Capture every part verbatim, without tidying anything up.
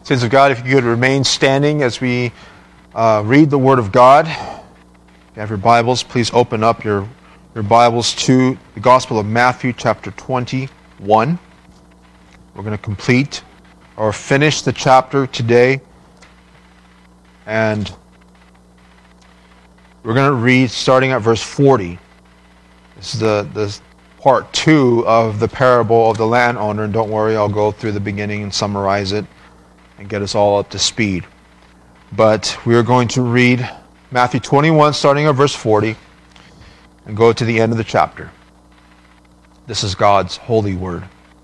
Saints of God, if you could remain standing as we uh, read the Word of God. If you have your Bibles, please open up your, your Bibles to the Gospel of Matthew, chapter twenty-one. We're going to complete or finish the chapter today. And we're going to read starting at verse forty. This is the, the part two of the parable of the landowner. And don't worry, I'll go through the beginning and summarize it and get us all up to speed. But we are going to read Matthew twenty-one, starting at verse forty, and go to the end of the chapter. This is God's holy word.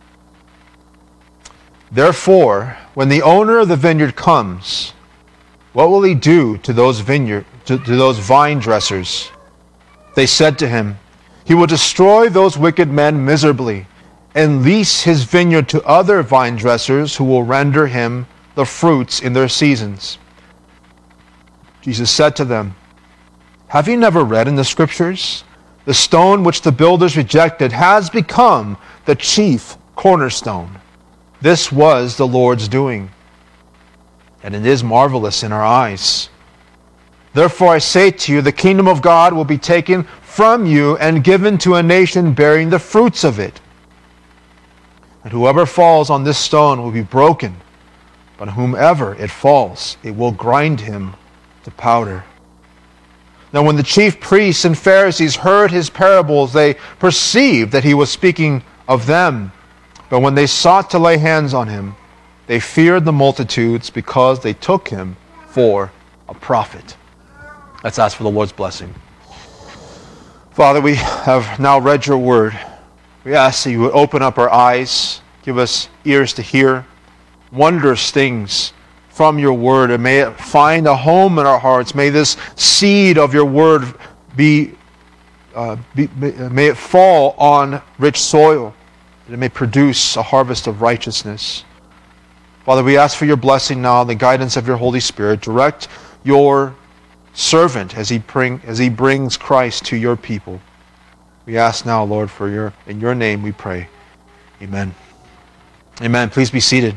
Therefore, when the owner of the vineyard comes, what will he do to those vineyard to, to those vine dressers? They said to him, he will destroy those wicked men miserably, and lease his vineyard to other vine dressers who will render him the fruits in their seasons. Jesus said to them, have you never read in the Scriptures? The stone which the builders rejected has become the chief cornerstone. This was the Lord's doing, and it is marvelous in our eyes. Therefore I say to you, the kingdom of God will be taken from you and given to a nation bearing the fruits of it. And whoever falls on this stone will be broken, but whomever it falls, it will grind him to powder. Now when the chief priests and Pharisees heard his parables, they perceived that he was speaking of them. But when they sought to lay hands on him, they feared the multitudes because they took him for a prophet. Let's ask for the Lord's blessing. Father, we have now read your word. We ask that you would open up our eyes, give us ears to hear wondrous things from your word, and may it find a home in our hearts. May this seed of your word be, uh, be may it fall on rich soil, that it may produce a harvest of righteousness. Father, we ask for your blessing now, the guidance of your Holy Spirit. Direct your servant as he bring as he brings Christ to your people. We ask now, Lord, for your in your name we pray. Amen. Amen. Please be seated.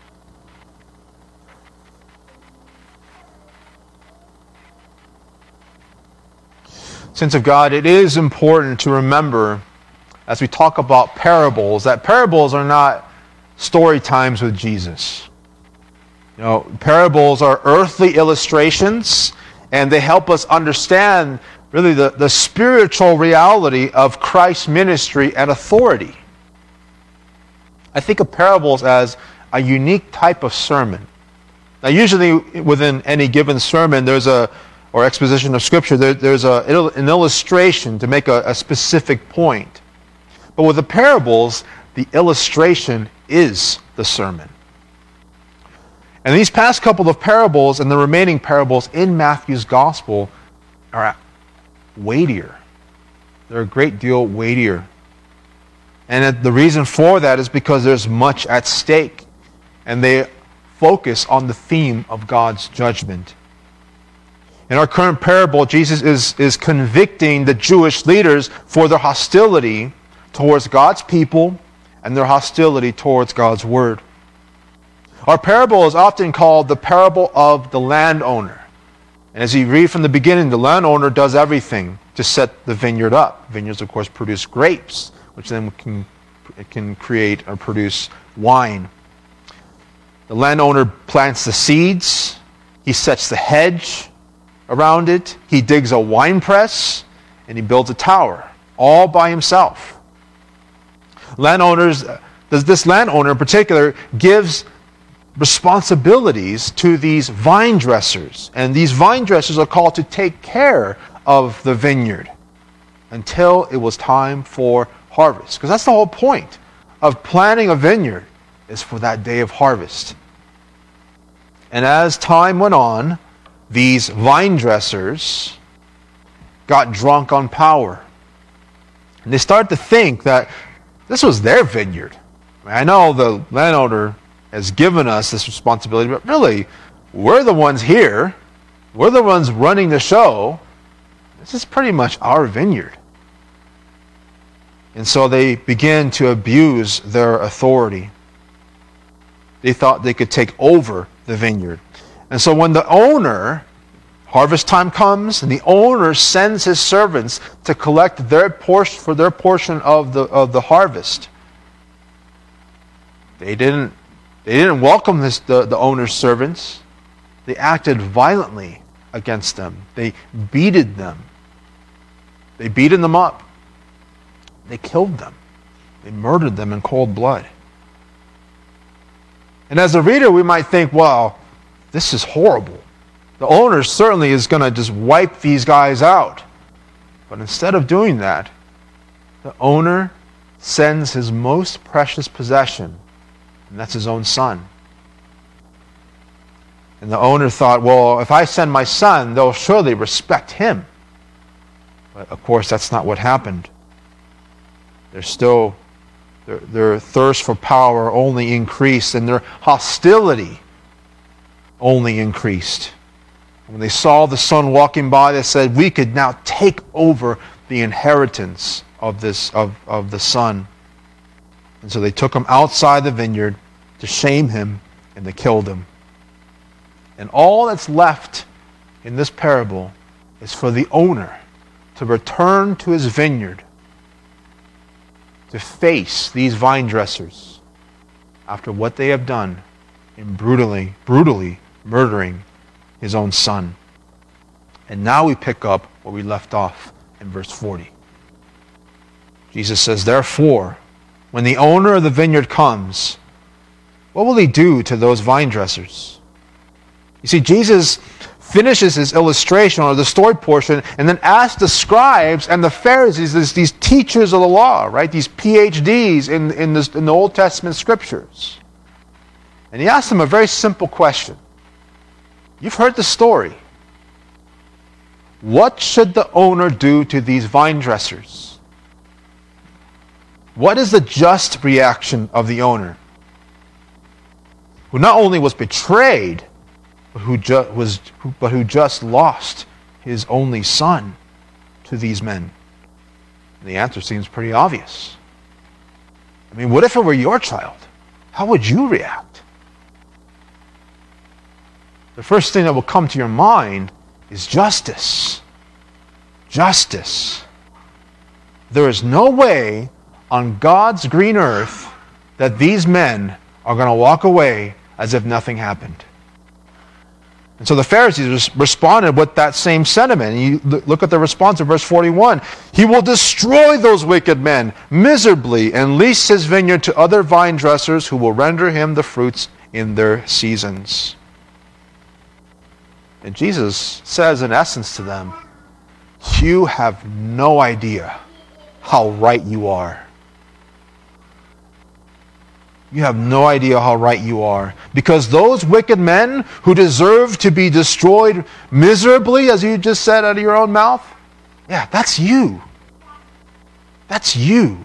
Saints of God, it is important to remember as we talk about parables that parables are not story times with Jesus. You know, parables are earthly illustrations, and they help us understand really the, the spiritual reality of Christ's ministry and authority. I think of parables as a unique type of sermon. Now, usually within any given sermon, there's a or exposition of Scripture, there, there's a, an illustration to make a, a specific point. But with the parables, the illustration is the sermon. And these past couple of parables and the remaining parables in Matthew's Gospel are weightier. They're a great deal weightier. And the reason for that is because there's much at stake. And they focus on the theme of God's judgment. In our current parable, Jesus is, is convicting the Jewish leaders for their hostility towards God's people and their hostility towards God's word. Our parable is often called the parable of the landowner. And as you read from the beginning, the landowner does everything to set the vineyard up. Vineyards, of course, produce grapes, which then can, can create or produce wine. The landowner plants the seeds. He sets the hedge around it. He digs a wine press, and he builds a tower, all by himself. Landowners, this landowner in particular, gives responsibilities to these vine dressers. And these vine dressers are called to take care of the vineyard until it was time for harvest. Because that's the whole point of planting a vineyard, is for that day of harvest. And as time went on, these vine dressers got drunk on power. And they started to think that this was their vineyard. I mean, I know the landowner has given us this responsibility, but really, we're the ones here. We're the ones running the show. This is pretty much our vineyard. And so they begin to abuse their authority. They thought they could take over the vineyard. And so when the owner, harvest time comes, and the owner sends his servants to collect their portion for their portion of the of the harvest, they didn't they didn't welcome this the, the owner's servants. They acted violently against them. They beated them. They beaten them up. They killed them. They murdered them in cold blood. And as a reader, we might think, well, this is horrible. The owner certainly is going to just wipe these guys out. But instead of doing that, the owner sends his most precious possession, and that's his own son. And the owner thought, well, if I send my son, they'll surely respect him. But of course, that's not what happened. They're still, their, their thirst for power only increased, and their hostility only increased. When they saw the son walking by, they said, we could now take over the inheritance of this of, of the son. And so they took him outside the vineyard to shame him, and they killed him. And all that's left in this parable is for the owner to return to his vineyard, to face these vine dressers after what they have done in brutally, brutally murdering his own son. And now we pick up where we left off in verse forty. Jesus says, therefore, when the owner of the vineyard comes, what will he do to those vine dressers? You see, Jesus finishes his illustration or the story portion and then asks the scribes and the Pharisees, these, these teachers of the law, right? These P H Ds in, in, this, in the Old Testament scriptures. And he asks them a very simple question. You've heard the story. What should the owner do to these vine dressers? What is the just reaction of the owner, who not only was betrayed, but who, ju- was, who, but who just lost his only son to these men? And the answer seems pretty obvious. I mean, what if it were your child? How would you react? The first thing that will come to your mind is justice. Justice. There is no way on God's green earth that these men are going to walk away as if nothing happened. And so the Pharisees responded with that same sentiment. And you look at the response in verse forty-one. He will destroy those wicked men miserably and lease his vineyard to other vine dressers who will render him the fruits in their seasons. And Jesus says in essence to them, you have no idea how right you are. You have no idea how right you are. Because those wicked men who deserve to be destroyed miserably, as you just said out of your own mouth, yeah, that's you. That's you.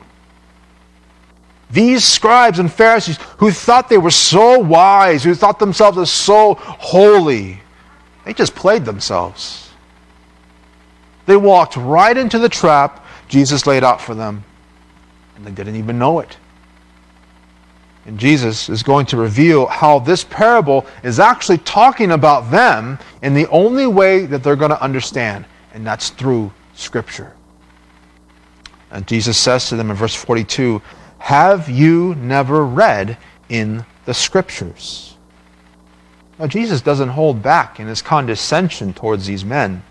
These scribes and Pharisees who thought they were so wise, who thought themselves as so holy, they just played themselves. They walked right into the trap Jesus laid out for them, and they didn't even know it. And Jesus is going to reveal how this parable is actually talking about them in the only way that they're going to understand, and that's through Scripture. And Jesus says to them in verse forty-two, have you never read in the Scriptures? Now, Jesus doesn't hold back in his condescension towards these men.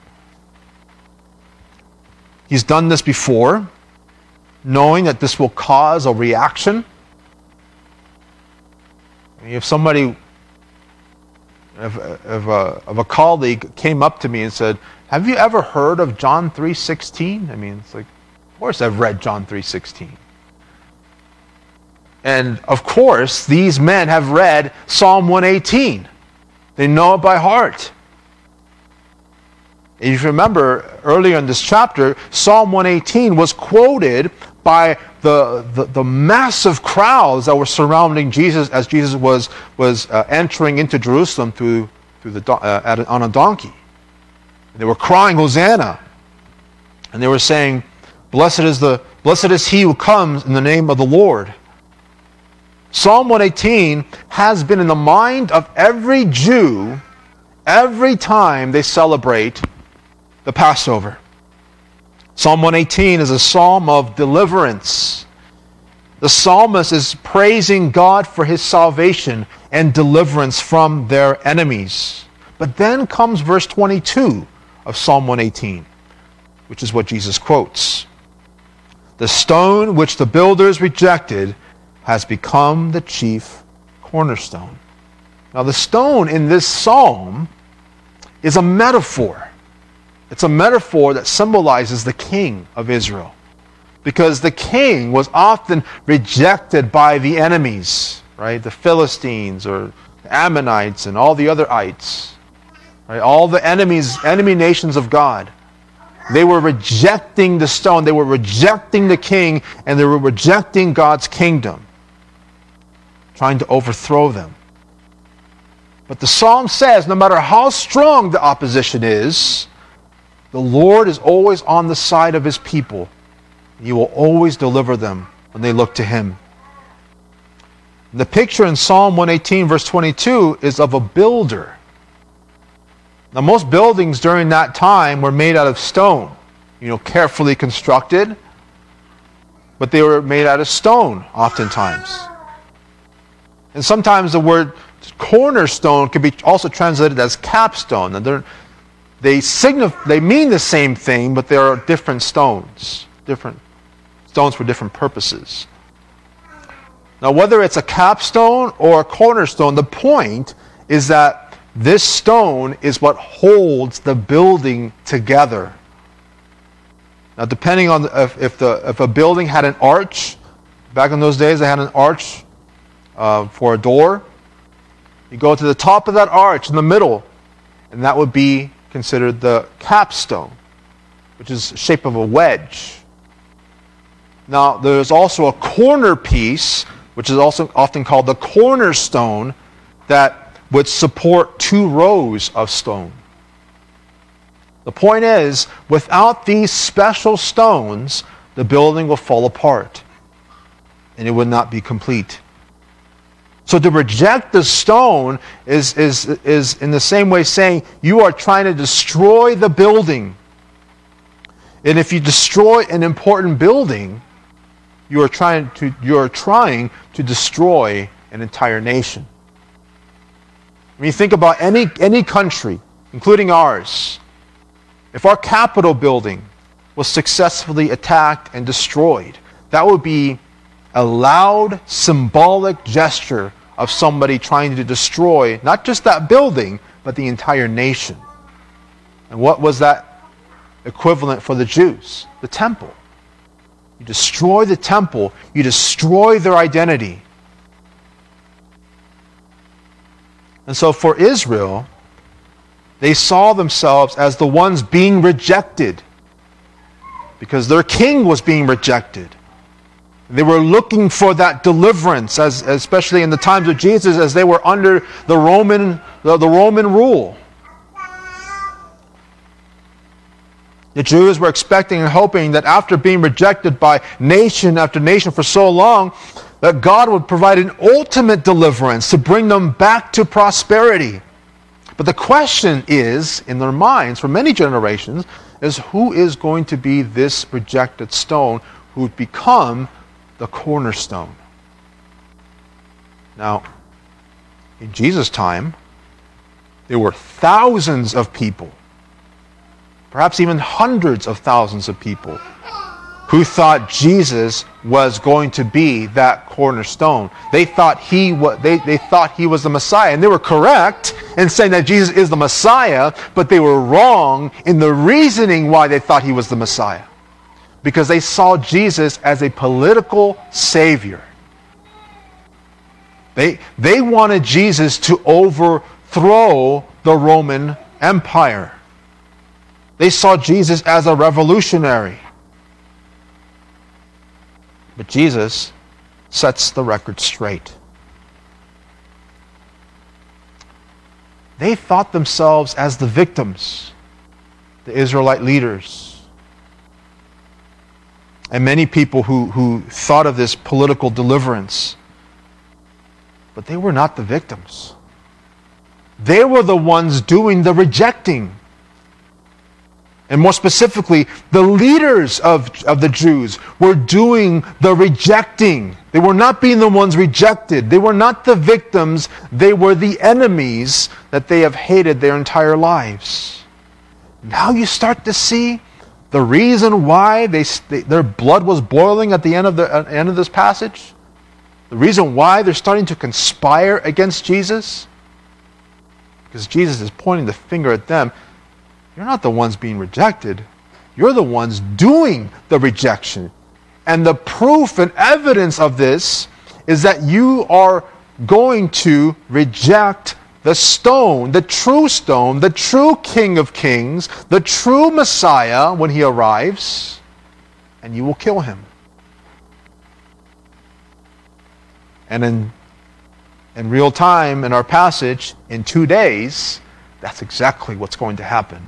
He's done this before, knowing that this will cause a reaction. If somebody, if, if, a, if a colleague came up to me and said, have you ever heard of John three sixteen? I mean, it's like, of course I've read John three sixteen. And of course, these men have read Psalm one eighteen. They know it by heart. If you remember, earlier in this chapter, Psalm one eighteen was quoted by the, the, the massive crowds that were surrounding Jesus as Jesus was, was uh, entering into Jerusalem through, through the, uh, at, on a donkey. And they were crying, Hosanna. And they were saying, Blessed is, the, blessed is he who comes in the name of the Lord. Psalm one eighteen has been in the mind of every Jew every time they celebrate the Passover. Psalm one eighteen is a psalm of deliverance. The psalmist is praising God for his salvation and deliverance from their enemies. But then comes verse twenty-two of Psalm one eighteen, which is what Jesus quotes. The stone which the builders rejected has become the chief cornerstone. Now, the stone in this psalm is a metaphor. It's a metaphor that symbolizes the king of Israel, because the king was often rejected by the enemies, right? The Philistines or the Ammonites and all the other ites, right? All the enemies, enemy nations of God. They were rejecting the stone. They were rejecting the king, and they were rejecting God's kingdom, trying to overthrow them. But the psalm says, no matter how strong the opposition is, the Lord is always on the side of his people. He will always deliver them when they look to him. The picture in Psalm one eighteen, verse twenty-two, is of a builder. Now, most buildings during that time were made out of stone, you know, carefully constructed, but they were made out of stone oftentimes. And sometimes the word cornerstone can be also translated as capstone. And they're, they signify, they mean the same thing, but they are different stones, different stones for different purposes. Now, whether it's a capstone or a cornerstone, the point is that this stone is what holds the building together. Now, depending on the, if, if the if a building had an arch, back in those days they had an arch uh, for a door. You go to the top of that arch in the middle, and that would be considered the capstone, which is the shape of a wedge. Now, there's also a corner piece, which is also often called the cornerstone, that would support two rows of stone. The point is, without these special stones, the building will fall apart, and it would not be complete. So to reject the stone is, is, is in the same way saying you are trying to destroy the building. And if you destroy an important building, you are trying to, you are trying to destroy an entire nation. When you think about any, any country, including ours, if our Capitol building was successfully attacked and destroyed, that would be a loud, symbolic gesture of somebody trying to destroy not just that building, but the entire nation. And what was that equivalent for the Jews? The temple. You destroy the temple, you destroy their identity. And so for Israel, they saw themselves as the ones being rejected because their king was being rejected. They were looking for that deliverance, as, especially in the times of Jesus, as they were under the Roman, the, the Roman rule. The Jews were expecting and hoping that after being rejected by nation after nation for so long, that God would provide an ultimate deliverance to bring them back to prosperity. But the question is, in their minds, for many generations, is who is going to be this rejected stone who would become the cornerstone? Now, in Jesus' time, there were thousands of people, perhaps even hundreds of thousands of people, who thought Jesus was going to be that cornerstone. They thought he was, they, they thought he was the Messiah. And they were correct in saying that Jesus is the Messiah, but they were wrong in the reasoning why they thought he was the Messiah. Because they saw Jesus as a political savior. They, they wanted Jesus to overthrow the Roman Empire. They saw Jesus as a revolutionary. But Jesus sets the record straight. They thought themselves as the victims, the Israelite leaders. And many people who, who thought of this political deliverance But they were not the victims. They were the ones doing the rejecting. And more specifically, the leaders of, of the Jews were doing the rejecting. They were not being the ones rejected. They were not the victims. They were the enemies that they have hated their entire lives. Now you start to see the reason why they, they, their blood was boiling at the end of the at the end of this passage. The reason why they're starting to conspire against Jesus. Because Jesus is pointing the finger at them. You're not the ones being rejected. You're the ones doing the rejection. And the proof and evidence of this is that you are going to reject the stone, the true stone, the true King of Kings, the true Messiah when he arrives, and you will kill him. And in, in real time, in our passage, in two days, that's exactly what's going to happen.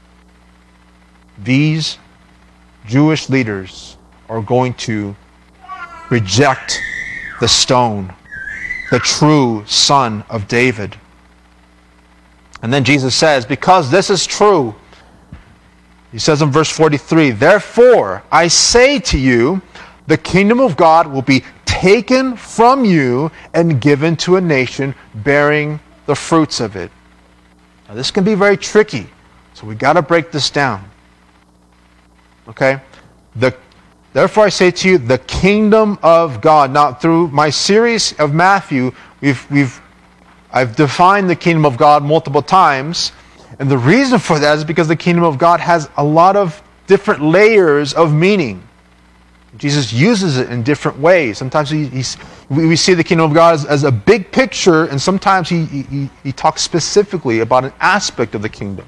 These Jewish leaders are going to reject the stone, the true Son of David. And then Jesus says, because this is true, he says in verse forty-three, therefore I say to you, the kingdom of God will be taken from you and given to a nation bearing the fruits of it. Now this can be very tricky, so we've got to break this down. Okay? The, therefore I say to you, the kingdom of God. Now, through my series of Matthew, we've we've I've defined the kingdom of God multiple times, and the reason for that is because the kingdom of God has a lot of different layers of meaning. Jesus uses it in different ways. Sometimes he, he's, we see the kingdom of God as, as a big picture, and sometimes he, he, he talks specifically about an aspect of the kingdom.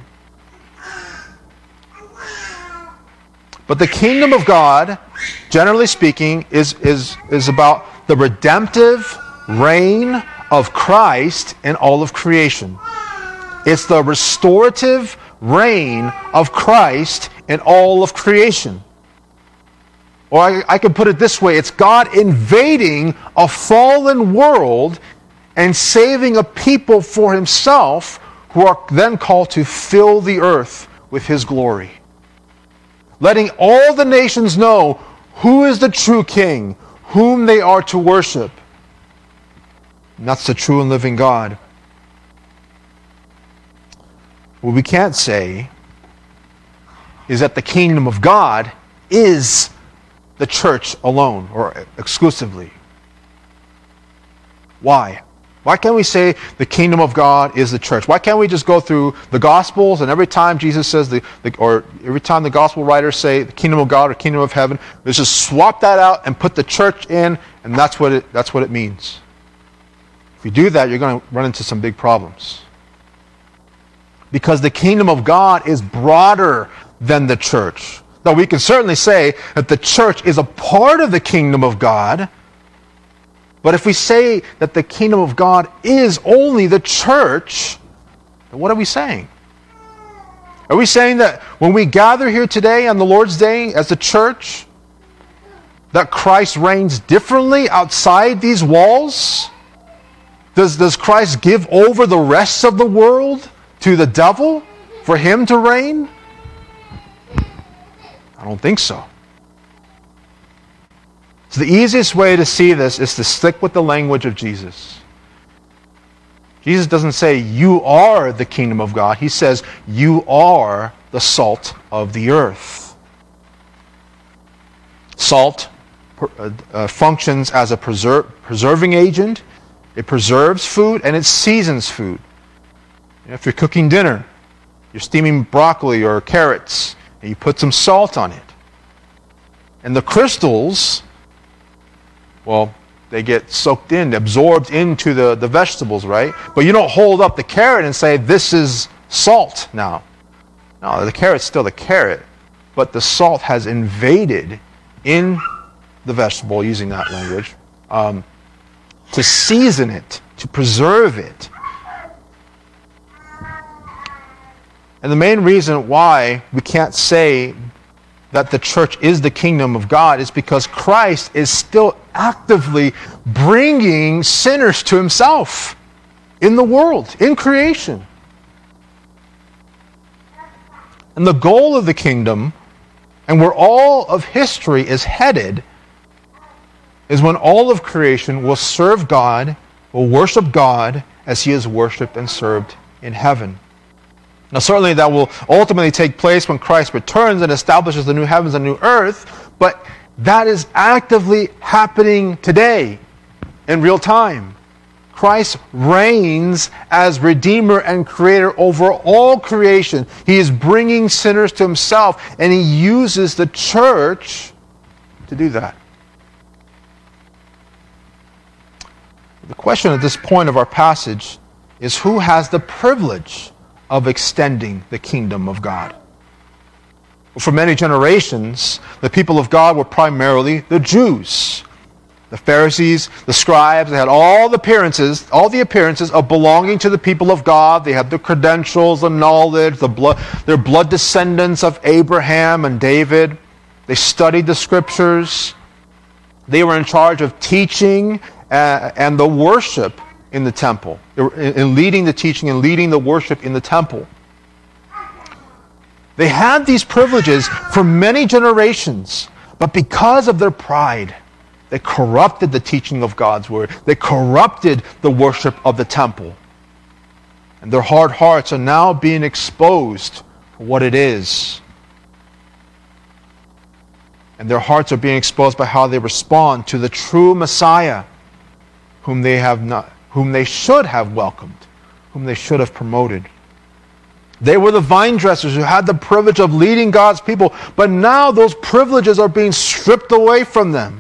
But the kingdom of God, generally speaking, is, is, is about the redemptive reign of Christ in all of creation. It's the restorative reign of Christ in all of creation. Or I, I could put it this way, it's God invading a fallen world and saving a people for himself who are then called to fill the earth with his glory. Letting all the nations know who is the true king, whom they are to worship. And that's the true and living God. What we can't say is that the kingdom of God is the church alone or exclusively. Why? Why can't we say the kingdom of God is the church? Why can't we just go through the Gospels and every time Jesus says, the, the or every time the Gospel writers say the kingdom of God or kingdom of heaven, let's just swap that out and put the church in, and that's what it, that's what it means. If you do that, you're going to run into some big problems. Because the kingdom of God is broader than the church. Now, we can certainly say that the church is a part of the kingdom of God. But if we say that the kingdom of God is only the church, then what are we saying? Are we saying that when we gather here today on the Lord's Day as the church, that Christ reigns differently outside these walls? Does, does Christ give over the rest of the world to the devil for him to reign? I don't think so. So the easiest way to see this is to stick with the language of Jesus. Jesus doesn't say, you are the kingdom of God. He says, you are the salt of the earth. Salt uh, uh, functions as a preser- preserving agent. It preserves food and it seasons food. You know, if you're cooking dinner, you're steaming broccoli or carrots, and you put some salt on it. And the crystals, well, they get soaked in, absorbed into the, the vegetables, right? But you don't hold up the carrot and say, this is salt now. No, the carrot's still the carrot, but the salt has invaded in the vegetable, using that language, um, to season it, to preserve it. And the main reason why we can't say that the church is the kingdom of God is because Christ is still actively bringing sinners to himself in the world, in creation. And the goal of the kingdom, and where all of history is headed, is when all of creation will serve God, will worship God as he is worshipped and served in heaven. Now certainly that will ultimately take place when Christ returns and establishes the new heavens and new earth, but that is actively happening today in real time. Christ reigns as Redeemer and Creator over all creation. He is bringing sinners to himself, and he uses the church to do that. The question at this point of our passage is, who has the privilege of extending the kingdom of God? For many generations, the people of God were primarily the Jews. The Pharisees, the scribes, they had all the appearances, all the appearances of belonging to the people of God. They had the credentials, the knowledge, the blood, their blood descendants of Abraham and David. They studied the scriptures. They were in charge of teaching uh, and the worship in the temple, in leading the teaching and leading the worship in the temple. They had these privileges for many generations, but because of their pride, they corrupted the teaching of God's word. They corrupted the worship of the temple. And their hard hearts are now being exposed for what it is. And their hearts are being exposed by how they respond to the true Messiah, whom they have not, whom they should have welcomed, whom they should have promoted. They were the vine dressers who had the privilege of leading God's people, but now those privileges are being stripped away from them.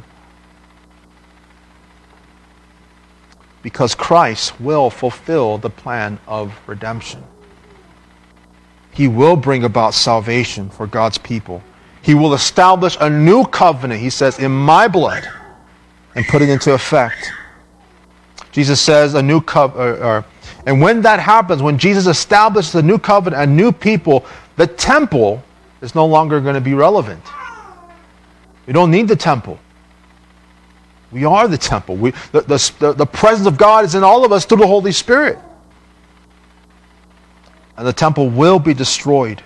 Because Christ will fulfill the plan of redemption. He will bring about salvation for God's people. He will establish a new covenant, he says, in my blood, and put it into effect. Jesus says a new covenant, and when that happens, when Jesus establishes a new covenant, a new people, the temple is no longer going to be relevant. We don't need the temple. We are the temple. We, the, the, the presence of God is in all of us through the Holy Spirit. And the temple will be destroyed.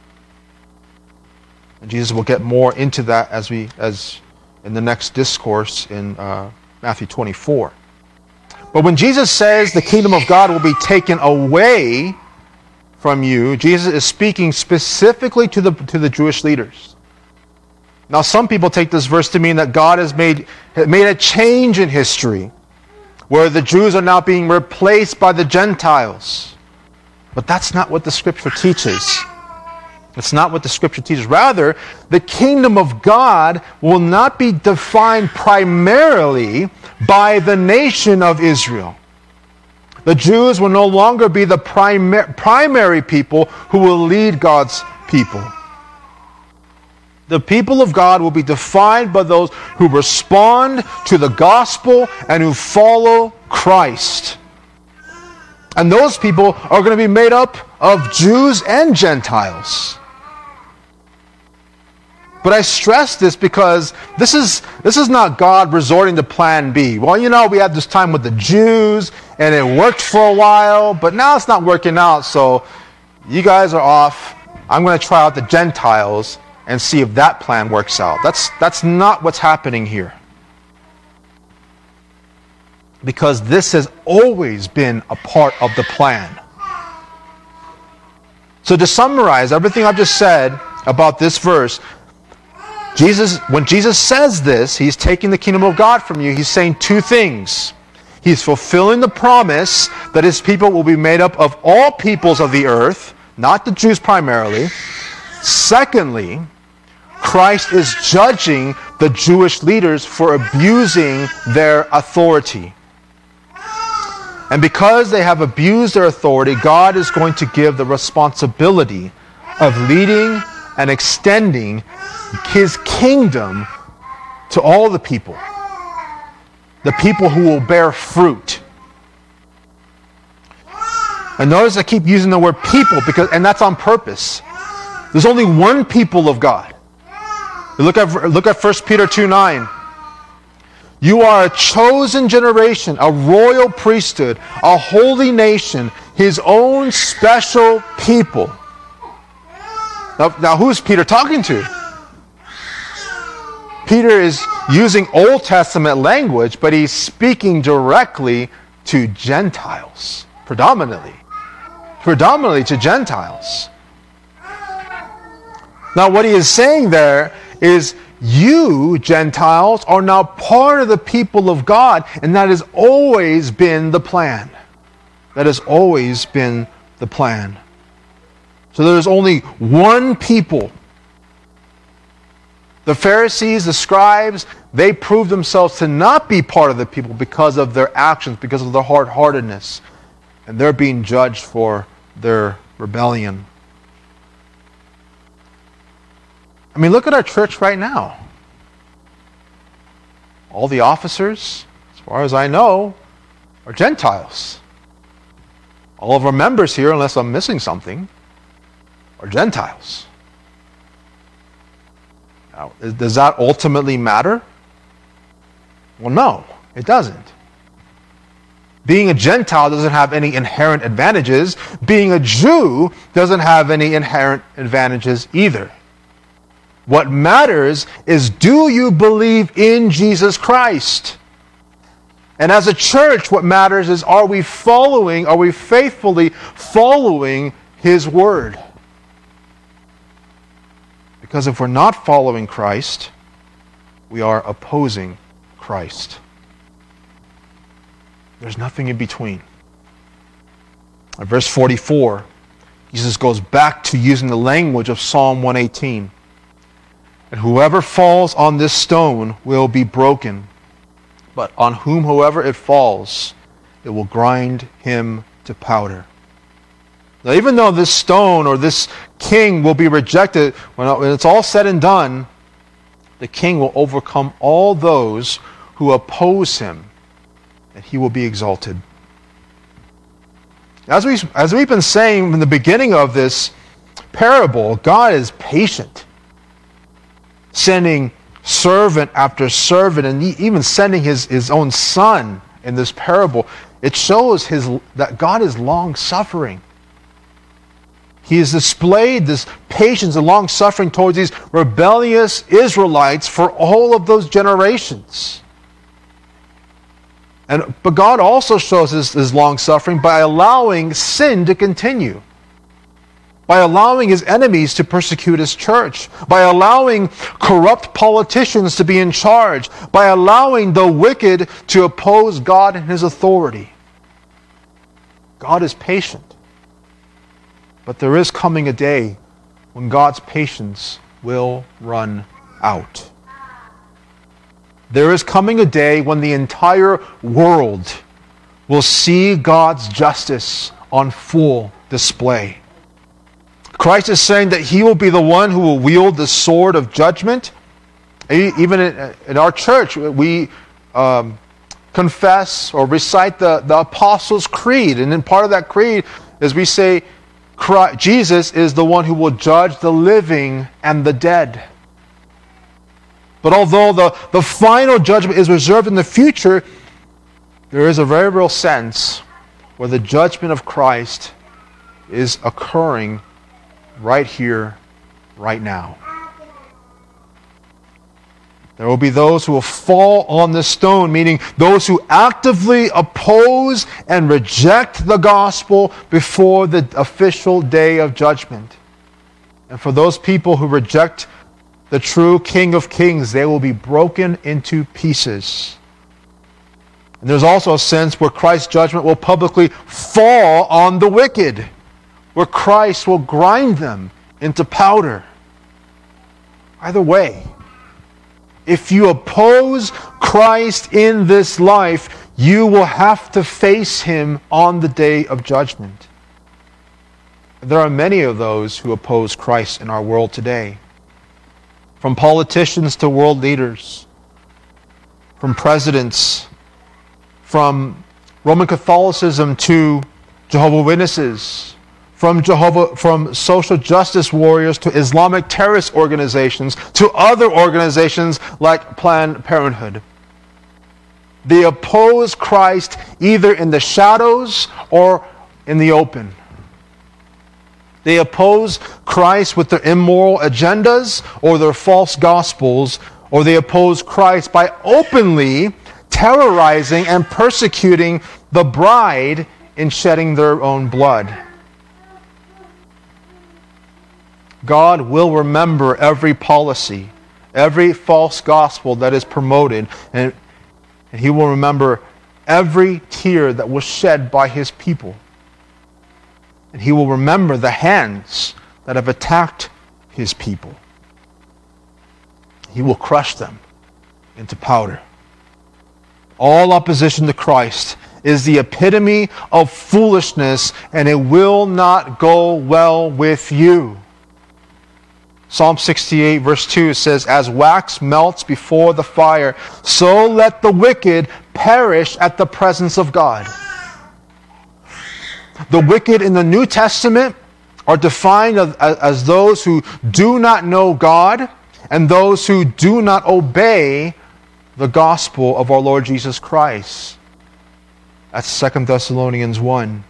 And Jesus will get more into that as we, as in the next discourse in uh, Matthew twenty-four. But when Jesus says the kingdom of God will be taken away from you, Jesus is speaking specifically to the to the Jewish leaders. Now, some people take this verse to mean that God has made, made a change in history, where the Jews are now being replaced by the Gentiles. But that's not what the Scripture teaches. It's not what the Scripture teaches. Rather, the kingdom of God will not be defined primarily by the nation of Israel. The Jews will no longer be the primar- primary people who will lead God's people. The people of God will be defined by those who respond to the gospel and who follow Christ. And those people are going to be made up of Jews and Gentiles. But I stress this because this is this is not God resorting to plan B. Well, you know, we had this time with the Jews and it worked for a while, but now it's not working out, so you guys are off. I'm going to try out the Gentiles and see if that plan works out. That's, that's not what's happening here. Because this has always been a part of the plan. So to summarize everything I've just said about this verse, Jesus, when Jesus says this, he's taking the kingdom of God from you. He's saying two things. He's fulfilling the promise that his people will be made up of all peoples of the earth, not the Jews primarily. Secondly, Christ is judging the Jewish leaders for abusing their authority. And because they have abused their authority, God is going to give the responsibility of leading and extending his kingdom to all the people. The people who will bear fruit. And notice I keep using the word people, because, and that's on purpose. There's only one people of God. Look at, look at First Peter two nine. You are a chosen generation, a royal priesthood, a holy nation, his own special people. Now, now who's Peter talking to? Peter is using Old Testament language, but he's speaking directly to Gentiles, predominantly. Predominantly to Gentiles. Now what he is saying there is, you, Gentiles, are now part of the people of God, and that has always been the plan. That has always been the plan. So there's only one people. The Pharisees, the scribes, they proved themselves to not be part of the people because of their actions, because of their hard-heartedness. And they're being judged for their rebellion. I mean, look at our church right now. All the officers, as far as I know, are Gentiles. All of our members here, unless I'm missing something, are Gentiles. Now, does that ultimately matter? Well, no, it doesn't. Being a Gentile doesn't have any inherent advantages. Being a Jew doesn't have any inherent advantages either. What matters is, do you believe in Jesus Christ? And as a church, what matters is, are we following, are we faithfully following His Word? Because if we're not following Christ, we are opposing Christ. There's nothing in between. In verse forty-four, Jesus goes back to using the language of Psalm one eighteen. And whoever falls on this stone will be broken, but on whomsoever it falls, it will grind him to powder. Now, even though this stone or this king will be rejected, when it's all said and done, the king will overcome all those who oppose him, and he will be exalted. As, we, as we've been saying in the beginning of this parable, God is patient, sending servant after servant, and even sending his, his own son in this parable. It shows his, that God is long-suffering. He has displayed this patience and long-suffering towards these rebellious Israelites for all of those generations. And, but God also shows his, his long-suffering by allowing sin to continue, by allowing his enemies to persecute his church, by allowing corrupt politicians to be in charge, by allowing the wicked to oppose God and his authority. God is patient. But there is coming a day when God's patience will run out. There is coming a day when the entire world will see God's justice on full display. Christ is saying that he will be the one who will wield the sword of judgment. Even in, in our church, we um, confess or recite the, the Apostles' Creed. And in part of that creed is we say, Christ, Jesus is the one who will judge the living and the dead. But although the, the final judgment is reserved in the future, there is a very real sense where the judgment of Christ is occurring right here, right now. There will be those who will fall on the stone, meaning those who actively oppose and reject the gospel before the official day of judgment. And for those people who reject the true King of Kings, they will be broken into pieces. And there's also a sense where Christ's judgment will publicly fall on the wicked, where Christ will grind them into powder. Either way, if you oppose Christ in this life, you will have to face him on the day of judgment. There are many of those who oppose Christ in our world today. From politicians to world leaders, from presidents, from Roman Catholicism to Jehovah's Witnesses, from Jehovah, from social justice warriors to Islamic terrorist organizations to other organizations like Planned Parenthood. They oppose Christ either in the shadows or in the open. They oppose Christ with their immoral agendas or their false gospels, or they oppose Christ by openly terrorizing and persecuting the bride in shedding their own blood. God will remember every policy, every false gospel that is promoted, and, and He will remember every tear that was shed by His people. And He will remember the hands that have attacked His people. He will crush them into powder. All opposition to Christ is the epitome of foolishness, and it will not go well with you. Psalm sixty-eight verse two says, "As wax melts before the fire, so let the wicked perish at the presence of God." The wicked in the New Testament are defined as, as those who do not know God and those who do not obey the gospel of our Lord Jesus Christ. That's Second Thessalonians one.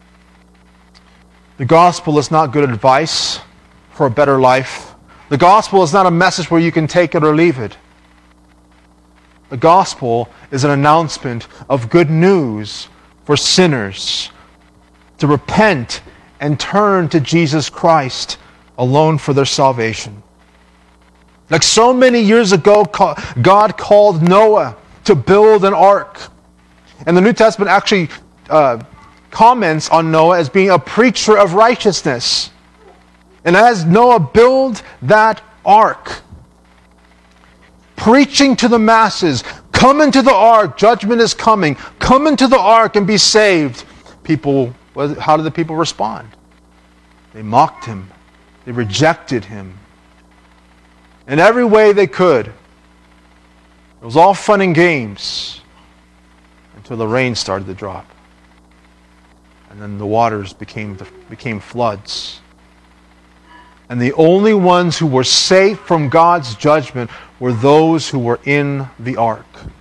The gospel is not good advice for a better life. The gospel is not a message where you can take it or leave it. The gospel is an announcement of good news for sinners to repent and turn to Jesus Christ alone for their salvation. Like so many years ago, God called Noah to build an ark. And the New Testament actually uh, comments on Noah as being a preacher of righteousness. And as Noah built that ark, preaching to the masses, come into the ark, judgment is coming, come into the ark and be saved, people, how did the people respond? They mocked him. They rejected him. In every way they could. It was all fun and games until the rain started to drop. And then the waters became, became floods. And the only ones who were safe from God's judgment were those who were in the ark.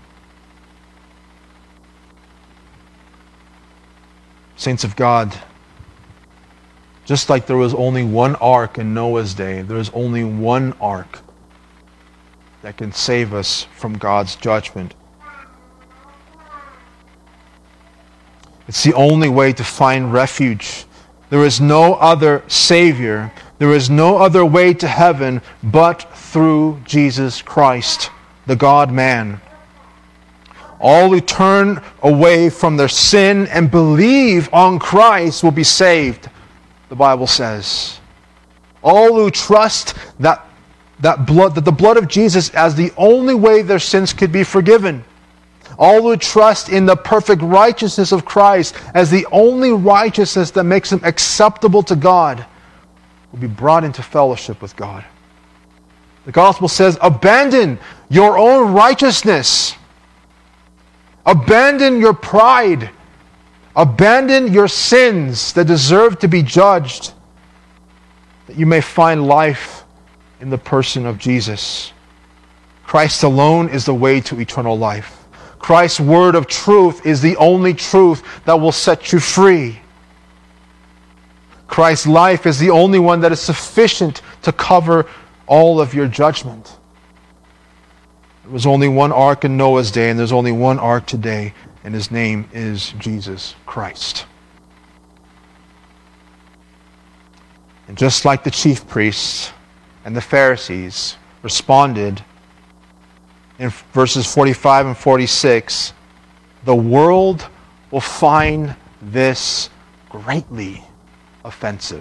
Saints of God, just like there was only one ark in Noah's day, there is only one ark that can save us from God's judgment. It's the only way to find refuge. There is no other Savior. There is no other way to heaven but through Jesus Christ, the God-man. All who turn away from their sin and believe on Christ will be saved, the Bible says. All who trust that, that, blood, that the blood of Jesus as the only way their sins could be forgiven. All who trust in the perfect righteousness of Christ as the only righteousness that makes them acceptable to God will be brought into fellowship with God. The gospel says, abandon your own righteousness. Abandon your pride. Abandon your sins that deserve to be judged, that you may find life in the person of Jesus. Christ alone is the way to eternal life. Christ's word of truth is the only truth that will set you free. Christ's life is the only one that is sufficient to cover all of your judgment. There was only one ark in Noah's day, and there's only one ark today, and His name is Jesus Christ. And just like the chief priests and the Pharisees responded in verses forty-five and forty-six, the world will find this greatly offensive.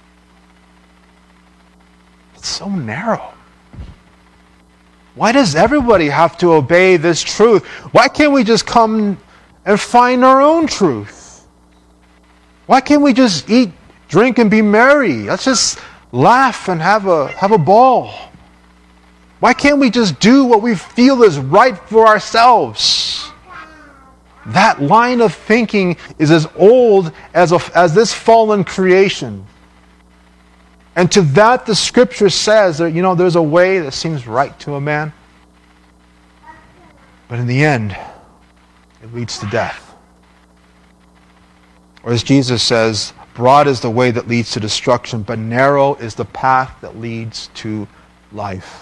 It's so narrow. Why does everybody have to obey this truth? Why can't we just come and find our own truth? Why can't we just eat, drink, and be merry? Let's just laugh and have a have a ball. Why can't we just do what we feel is right for ourselves? That line of thinking is as old as, a, as this fallen creation. And to that the Scripture says that, you know, there's a way that seems right to a man. But in the end, it leads to death. Or as Jesus says, broad is the way that leads to destruction, but narrow is the path that leads to life.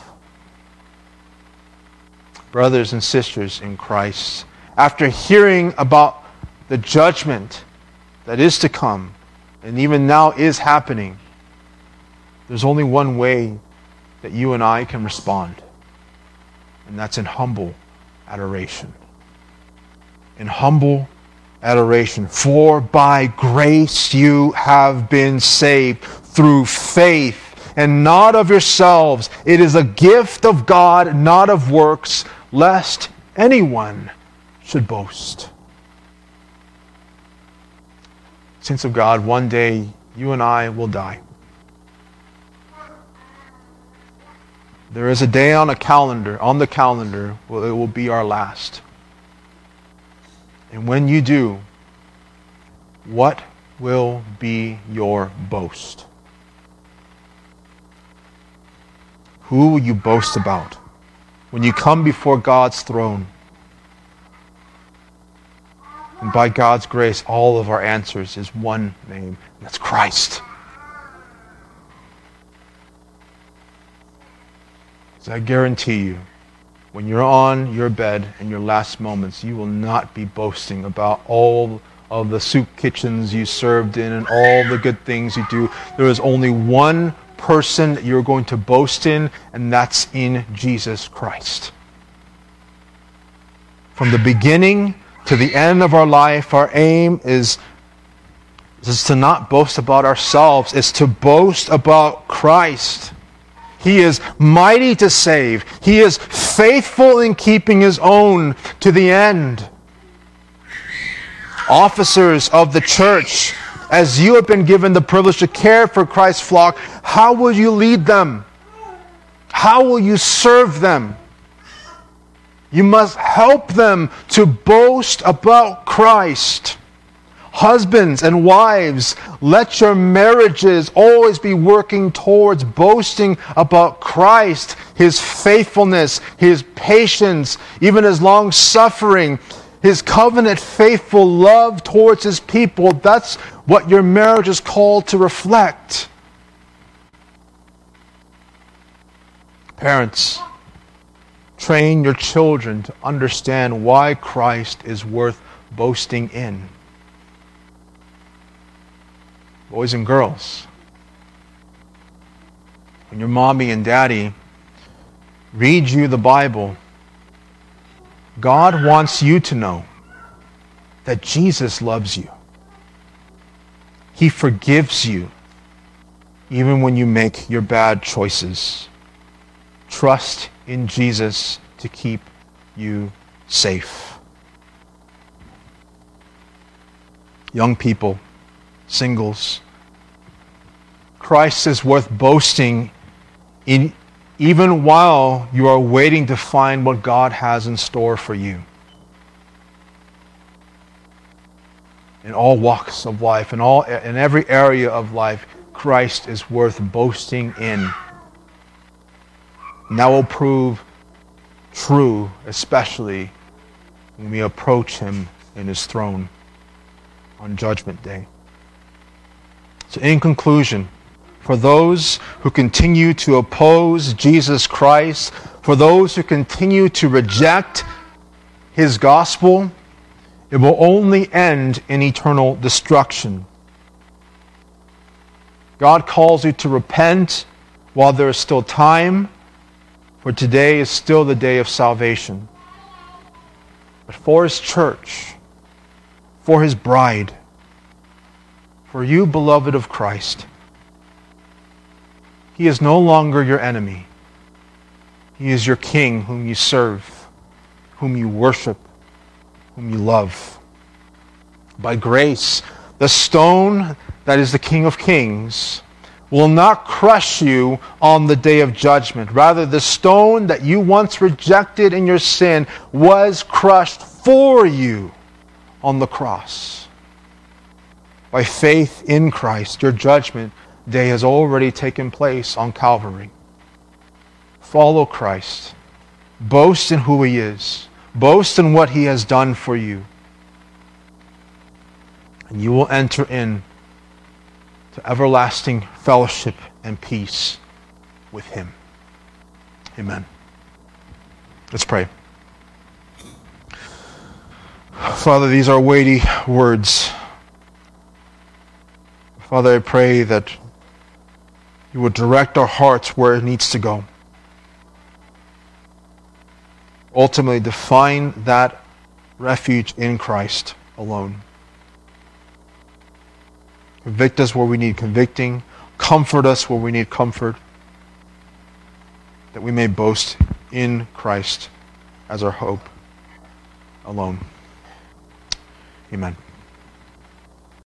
Brothers and sisters in Christ, after hearing about the judgment that is to come, and even now is happening, there's only one way that you and I can respond, and that's in humble adoration. In humble adoration. For by grace you have been saved through faith, and not of yourselves. It is a gift of God, not of works, lest anyone should boast. Saints of God, one day you and I will die. There is a day on a calendar, on the calendar, where it will be our last. And when you do, what will be your boast? Who will you boast about when you come before God's throne? And by God's grace, all of our answers is one name, and that's Christ. So I guarantee you, when you're on your bed in your last moments, you will not be boasting about all of the soup kitchens you served in and all the good things you do. There is only one person that you're going to boast in, and that's in Jesus Christ. From the beginning to the end of our life, our aim is, is to not boast about ourselves, it's to boast about Christ. He is mighty to save. He is faithful in keeping His own to the end. Officers of the church, as you have been given the privilege to care for Christ's flock, how will you lead them? How will you serve them? You must help them to boast about Christ. Husbands and wives, let your marriages always be working towards boasting about Christ, His faithfulness, His patience, even His long-suffering, His covenant-faithful love towards His people. That's what your marriage is called to reflect. Parents, train your children to understand why Christ is worth boasting in. Boys and girls, when your mommy and daddy read you the Bible, God wants you to know that Jesus loves you. He forgives you even when you make your bad choices. Trust in Jesus to keep you safe. Young people, singles, Christ is worth boasting in even while you are waiting to find what God has in store for you. In all walks of life, in all in every area of life, Christ is worth boasting in. And that will prove true, especially when we approach Him in His throne on Judgment Day. So in conclusion, for those who continue to oppose Jesus Christ, for those who continue to reject His gospel, it will only end in eternal destruction. God calls you to repent while there is still time, for today is still the day of salvation. But for His church, for His bride, for you, beloved of Christ, He is no longer your enemy. He is your King whom you serve, whom you worship, whom you love. By grace, the stone that is the King of Kings will not crush you on the day of judgment. Rather, the stone that you once rejected in your sin was crushed for you on the cross. By faith in Christ, your judgment day has already taken place on Calvary. Follow Christ. Boast in who He is. Boast in what he has done for you. And you will enter in to everlasting fellowship and peace with him. Amen. Let's pray. Father, these are weighty words. Father, I pray that you would direct our hearts where it needs to go. Ultimately, to find that refuge in Christ alone. Convict us where we need convicting. Comfort us where we need comfort. That we may boast in Christ as our hope alone. Amen.